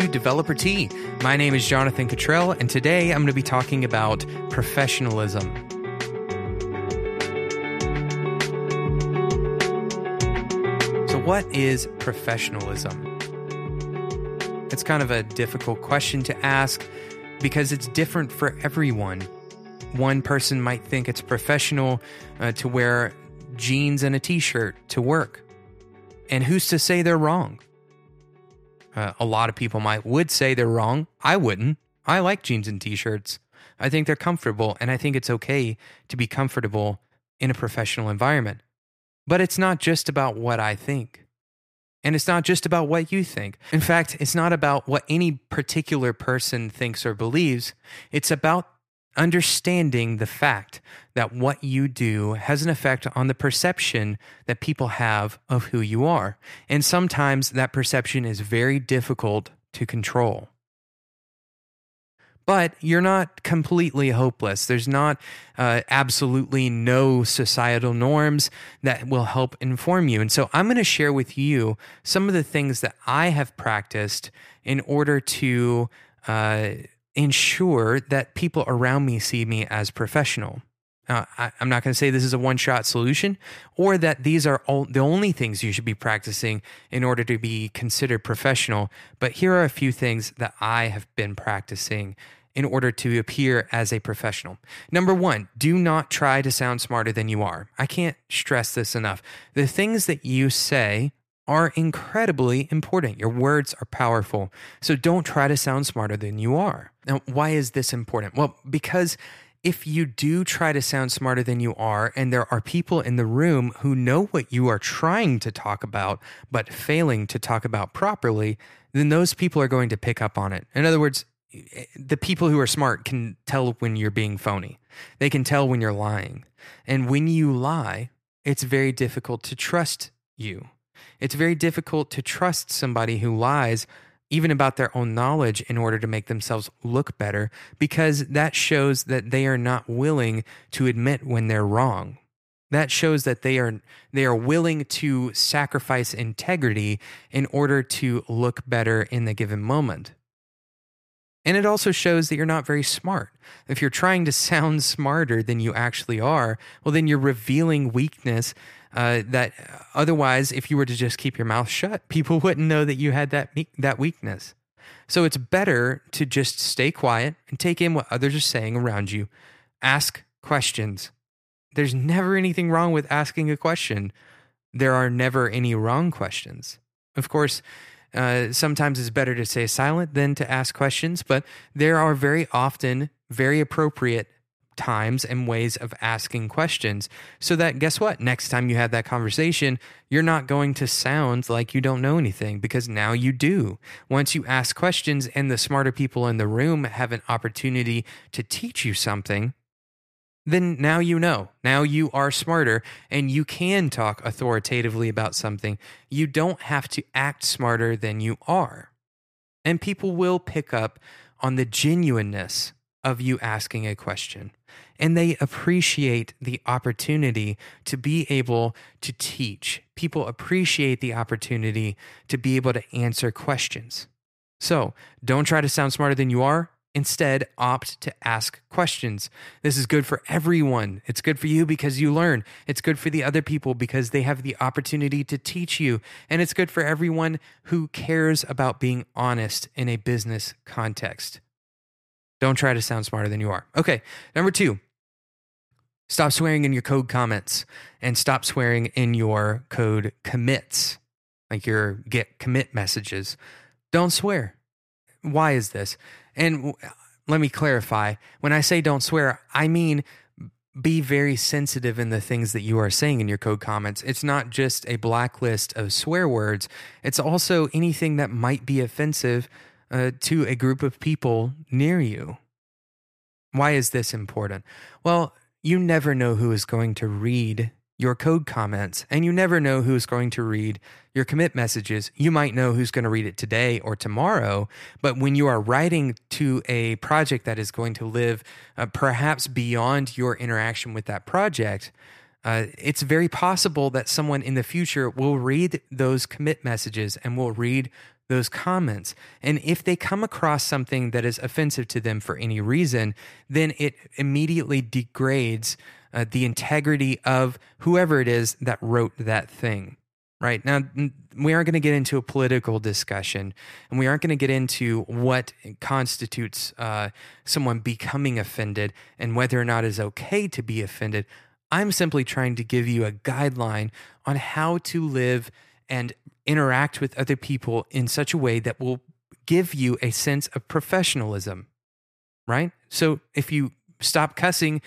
to Developer Tea. My name is Jonathan Cottrell, and today I'm going to be talking about professionalism. So what is professionalism? It's kind of a difficult question to ask because it's different for everyone. One person might think it's professional to wear jeans and a t-shirt to work. And who's to say they're wrong? A lot of people would say they're wrong. I wouldn't. I like jeans and t-shirts. I think they're comfortable, and I think it's okay to be comfortable in a professional environment. But it's not just about what I think. And it's not just about what you think. In fact, it's not about what any particular person thinks or believes. It's about understanding the fact that what you do has an effect on the perception that people have of who you are. And sometimes that perception is very difficult to control. But you're not completely hopeless. There's not absolutely no societal norms that will help inform you. And so I'm going to share with you some of the things that I have practiced in order to ensure that people around me see me as professional. I'm not going to say this is a one-shot solution or that these are the only things you should be practicing in order to be considered professional, but here are a few things that I have been practicing in order to appear as a professional. Number one, do not try to sound smarter than you are. I can't stress this enough. The things that you say are incredibly important. Your words are powerful. So don't try to sound smarter than you are. Now, why is this important? Well, because if you do try to sound smarter than you are, and there are people in the room who know what you are trying to talk about, but failing to talk about properly, then those people are going to pick up on it. In other words, the people who are smart can tell when you're being phony. They can tell when you're lying. And when you lie, it's very difficult to trust you. It's very difficult to trust somebody who lies, even about their own knowledge, in order to make themselves look better, because that shows that they are not willing to admit when they're wrong. That shows that they are willing to sacrifice integrity in order to look better in the given moment. And it also shows that you're not very smart. If you're trying to sound smarter than you actually are, well, then you're revealing weakness that otherwise, if you were to just keep your mouth shut, people wouldn't know that you had that weakness. So it's better to just stay quiet and take in what others are saying around you. Ask questions. There's never anything wrong with asking a question. There are never any wrong questions. Of course, sometimes it's better to stay silent than to ask questions, but there are very often very appropriate times and ways of asking questions so that, guess what? Next time you have that conversation, you're not going to sound like you don't know anything, because now you do. Once you ask questions and the smarter people in the room have an opportunity to teach you something, then now you know. Now you are smarter and you can talk authoritatively about something. You don't have to act smarter than you are. And people will pick up on the genuineness of you asking a question. And they appreciate the opportunity to be able to teach. People appreciate the opportunity to be able to answer questions. So don't try to sound smarter than you are. Instead, opt to ask questions. This is good for everyone. It's good for you because you learn. It's good for the other people because they have the opportunity to teach you. And it's good for everyone who cares about being honest in a business context. Don't try to sound smarter than you are. Okay, number two, stop swearing in your code comments and stop swearing in your code commits, like your Git commit messages. Don't swear. Why is this? And let me clarify. When I say don't swear, I mean be very sensitive in the things that you are saying in your code comments. It's not just a blacklist of swear words. It's also anything that might be offensive to a group of people near you. Why is this important? Well, you never know who is going to read your code comments, and you never know who's going to read your commit messages. You might know who's going to read it today or tomorrow, but when you are writing to a project that is going to live perhaps beyond your interaction with that project, it's very possible that someone in the future will read those commit messages and will read those comments. And if they come across something that is offensive to them for any reason, then it immediately degrades the integrity of whoever it is that wrote that thing. Right now, we aren't going to get into a political discussion, and we aren't going to get into what constitutes someone becoming offended and whether or not it's okay to be offended. I'm simply trying to give you a guideline on how to live and interact with other people in such a way that will give you a sense of professionalism, right? So if you stop cussing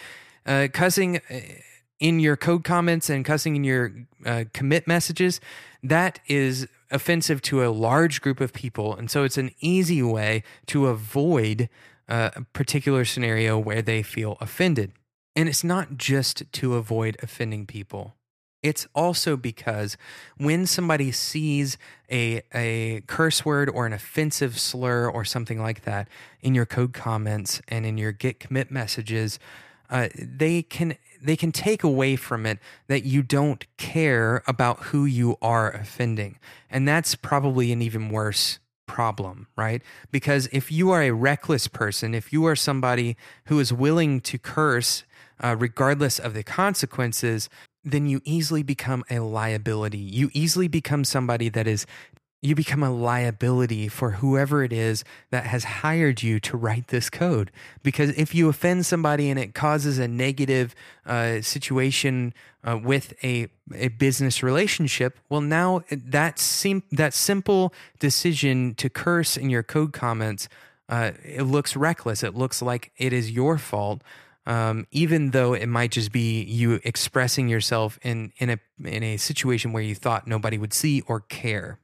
in your code comments and cussing in your commit messages, that is offensive to a large group of people. And so it's an easy way to avoid a particular scenario where they feel offended. And it's not just to avoid offending people. It's also because when somebody sees a curse word or an offensive slur or something like that in your code comments and in your git commit messages, they can take away from it that you don't care about who you are offending. And that's probably an even worse problem, right? Because if you are a reckless person, if you are somebody who is willing to curse regardless of the consequences, then you easily become a liability. You easily become somebody you become a liability for whoever it is that has hired you to write this code. Because if you offend somebody and it causes a negative situation with a business relationship, well, now that simple decision to curse in your code comments, it looks reckless. It looks like it is your fault. Even though it might just be you expressing yourself in a situation where you thought nobody would see or care.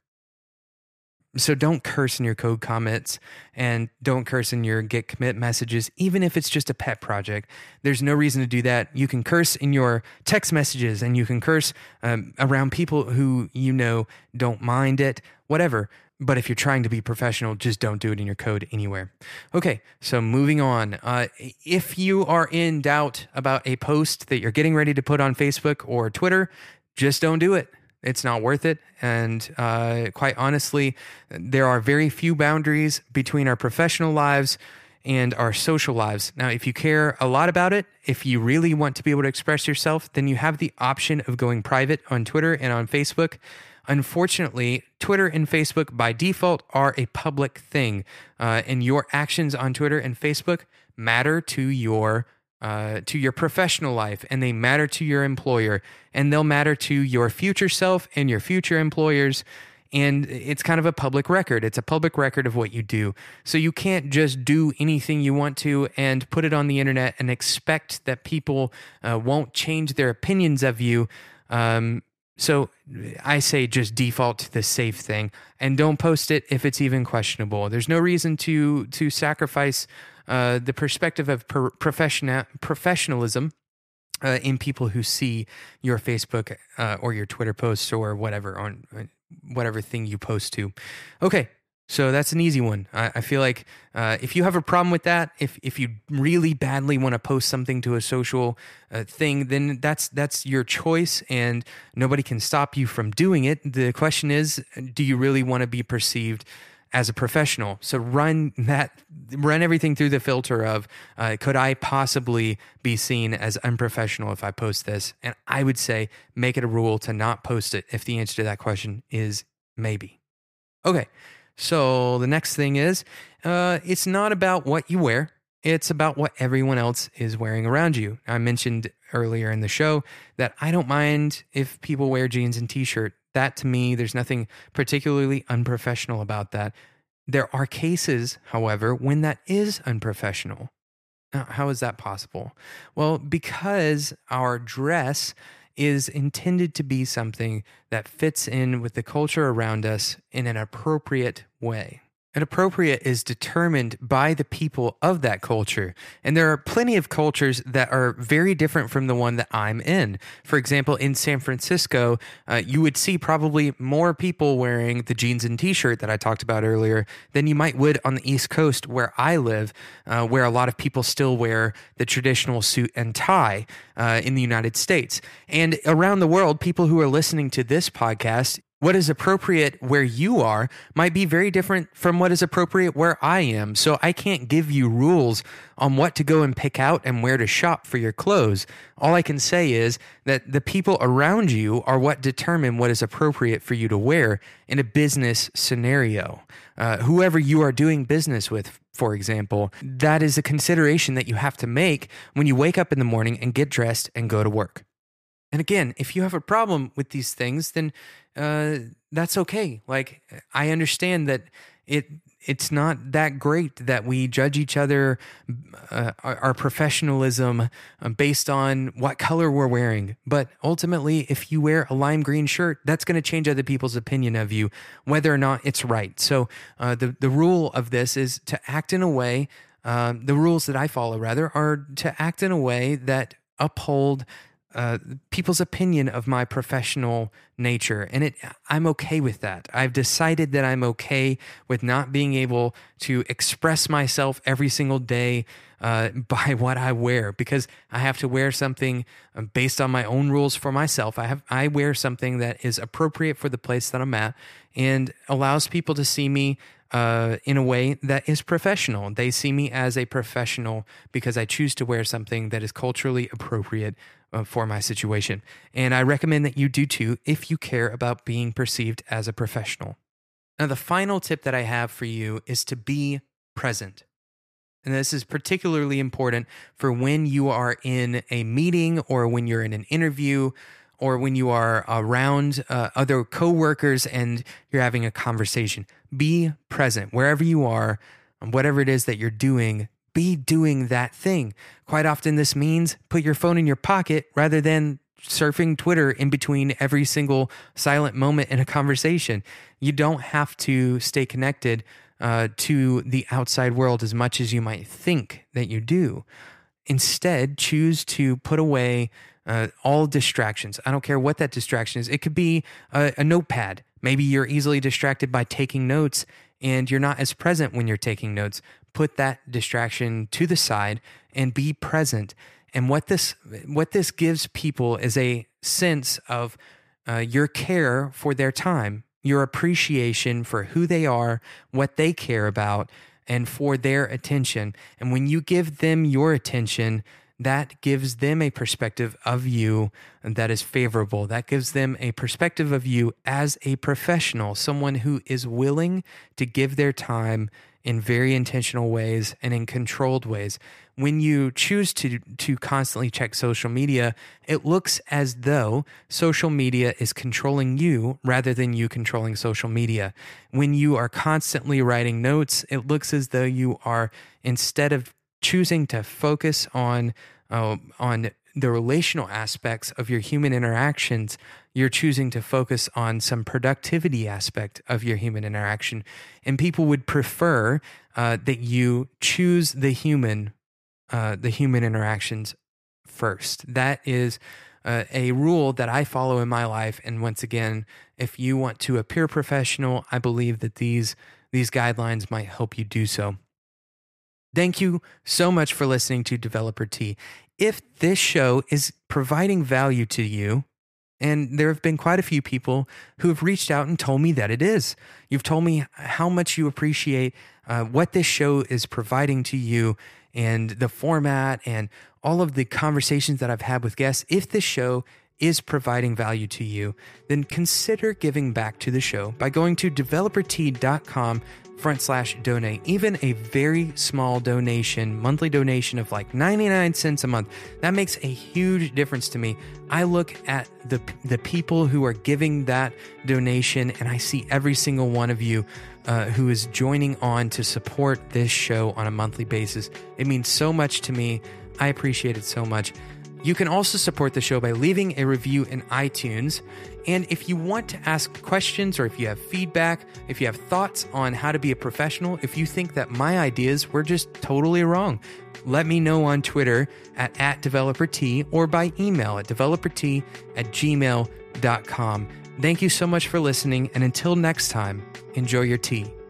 So don't curse in your code comments and don't curse in your git commit messages, even if it's just a pet project. There's no reason to do that. You can curse in your text messages and you can curse around people who don't mind it, whatever. But if you're trying to be professional, just don't do it in your code anywhere. Okay, so moving on. If you are in doubt about a post that you're getting ready to put on Facebook or Twitter, just don't do it. It's not worth it. And quite honestly, there are very few boundaries between our professional lives and our social lives. Now, if you care a lot about it, if you really want to be able to express yourself, then you have the option of going private on Twitter and on Facebook. Unfortunately, Twitter and Facebook by default are a public thing, and your actions on Twitter and Facebook matter to your professional life, and they matter to your employer, and they'll matter to your future self and your future employers. And it's kind of a public record. It's a public record of what you do. So you can't just do anything you want to and put it on the internet and expect that people won't change their opinions of you. So I say just default to the safe thing and don't post it if it's even questionable. There's no reason to sacrifice the perspective of professionalism in people who see your Facebook or your Twitter posts or whatever on whatever thing you post to. Okay, so that's an easy one. I feel like if you have a problem with that, if you really badly want to post something to a social thing, then that's your choice, and nobody can stop you from doing it. The question is, do you really want to be perceived as a professional? So run everything through the filter of, could I possibly be seen as unprofessional if I post this? And I would say make it a rule to not post it if the answer to that question is maybe. Okay, so the next thing is, it's not about what you wear. It's about what everyone else is wearing around you. I mentioned earlier in the show that I don't mind if people wear jeans and t-shirt. That, to me, there's nothing particularly unprofessional about that. There are cases, however, when that is unprofessional. Now, how is that possible? Well, because our dress is intended to be something that fits in with the culture around us in an appropriate way. And appropriate is determined by the people of that culture. And there are plenty of cultures that are very different from the one that I'm in. For example, in San Francisco, you would see probably more people wearing the jeans and t-shirt that I talked about earlier than you would on the East Coast where I live, where a lot of people still wear the traditional suit and tie in the United States. And around the world, people who are listening to this podcast, What is appropriate where you are might be very different from what is appropriate where I am. So I can't give you rules on what to go and pick out and where to shop for your clothes. All I can say is that the people around you are what determine what is appropriate for you to wear in a business scenario. Whoever you are doing business with, for example, that is a consideration that you have to make when you wake up in the morning and get dressed and go to work. And again, if you have a problem with these things, then that's okay. Like, I understand that it's not that great that we judge each other, our professionalism based on what color we're wearing. But ultimately, if you wear a lime green shirt, that's going to change other people's opinion of you, whether or not it's right. So the rule of this is to act in a way, the rules that I follow rather, are to act in a way that uphold people's opinion of my professional nature. And I'm okay with that. I've decided that I'm okay with not being able to express myself every single day by what I wear, because I have to wear something based on my own rules for myself. I wear something that is appropriate for the place that I'm at and allows people to see me in a way that is professional. They see me as a professional because I choose to wear something that is culturally appropriate for my situation. And I recommend that you do too if you care about being perceived as a professional. Now, the final tip that I have for you is to be present. And this is particularly important for when you are in a meeting or when you're in an interview or when you are around other coworkers and you're having a conversation. Be present wherever you are, whatever it is that you're doing. Be doing that thing. Quite often this means put your phone in your pocket rather than surfing Twitter in between every single silent moment in a conversation. You don't have to stay connected to the outside world as much as you might think that you do. Instead, choose to put away all distractions. I don't care what that distraction is. It could be a notepad. Maybe you're easily distracted by taking notes and you're not as present when you're taking notes. Put that distraction to the side and be present. And what this gives people is a sense of your care for their time, your appreciation for who they are, what they care about, and for their attention. And when you give them your attention, that gives them a perspective of you that is favorable. That gives them a perspective of you as a professional, someone who is willing to give their time in very intentional ways and in controlled ways. When you choose to constantly check social media, it looks as though social media is controlling you rather than you controlling social media. When you are constantly writing notes, it looks as though you are, instead of choosing to focus on the relational aspects of your human interactions, you're choosing to focus on some productivity aspect of your human interaction. And people would prefer that you choose the human interactions first. That is a rule that I follow in my life. And once again, if you want to appear professional, I believe that these guidelines might help you do so. Thank you so much for listening to Developer Tea. If this show is providing value to you, and there have been quite a few people who have reached out and told me that it is. You've told me how much you appreciate what this show is providing to you and the format and all of the conversations that I've had with guests. If this show is providing value to you, then consider giving back to the show by going to developertea.com/donate. Even a very small donation, monthly donation of like 99 cents a month, that makes a huge difference to me. I look at the people who are giving that donation and I see every single one of you who is joining on to support this show on a monthly basis. It means so much to me. I appreciate it so much. You can also support the show by leaving a review in iTunes. And if you want to ask questions or if you have feedback, if you have thoughts on how to be a professional, if you think that my ideas were just totally wrong, let me know on Twitter at @DeveloperT or by email at developertea@gmail.com. Thank you so much for listening. And until next time, enjoy your tea.